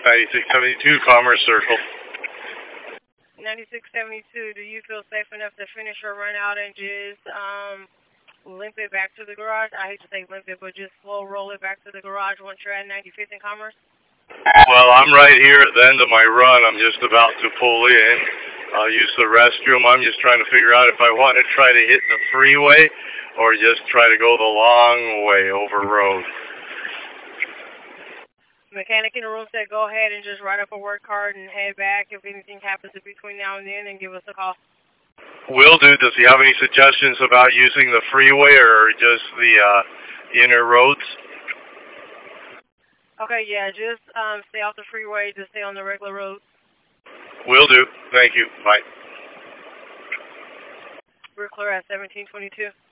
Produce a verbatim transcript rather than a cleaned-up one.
ninety-six seventy-two, Commerce Circle. ninety-six seventy-two, do you feel safe enough to finish your run out and just um, limp it back to the garage? I hate to say limp it, but just slow roll it back to the garage once you're at ninety-fifth and Commerce? Well, I'm right here at the end of my run. I'm just about to pull in. I'll use the restroom. I'm just trying to figure out if I want to try to hit the freeway or just try to go the long way over road. Mechanic in the room said go ahead and just write up a work card and head back if anything happens between now and then, and give us a call. Will do. Does he have any suggestions about using the freeway or just the uh, inner roads? Okay, yeah, just um, stay off the freeway, just stay on the regular road. Will do. Thank you. Bye. We're clear at seventeen twenty-two.